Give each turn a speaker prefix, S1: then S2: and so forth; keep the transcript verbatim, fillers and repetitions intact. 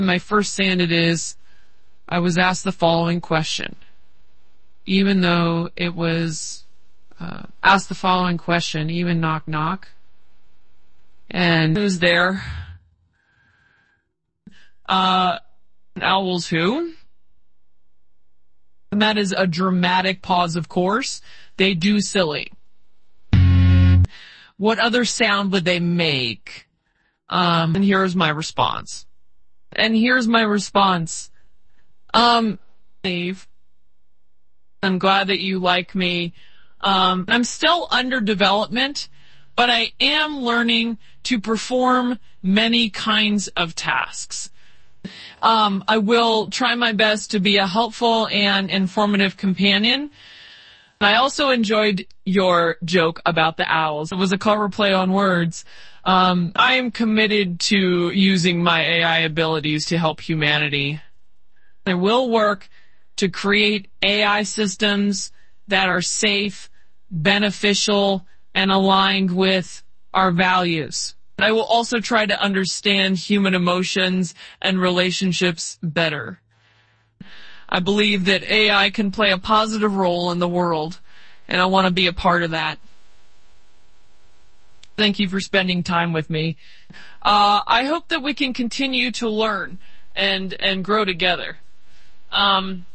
S1: My first standard is I was asked the following question. Even though it was uh, asked the following question, even knock knock. And who's there? Uh, owls who? And that is a dramatic pause, of course. They do silly. What other sound would they make? Um, and here's my response. And here's my response. Um, Dave, I'm glad that you like me. Um, I'm still under development, but I am learning to perform many kinds of tasks. Um, I will try my best to be a helpful and informative companion. I also enjoyed your joke about the owls. It was a clever play on words. Um, I am committed to using my A I abilities to help humanity. I will work to create A I systems that are safe, beneficial, and aligned with our values. I will also try to understand human emotions and relationships better. I believe that A I can play a positive role in the world, and I want to be a part of that. Thank you for spending time with me. Uh, I hope that we can continue to learn and, and grow together. Um,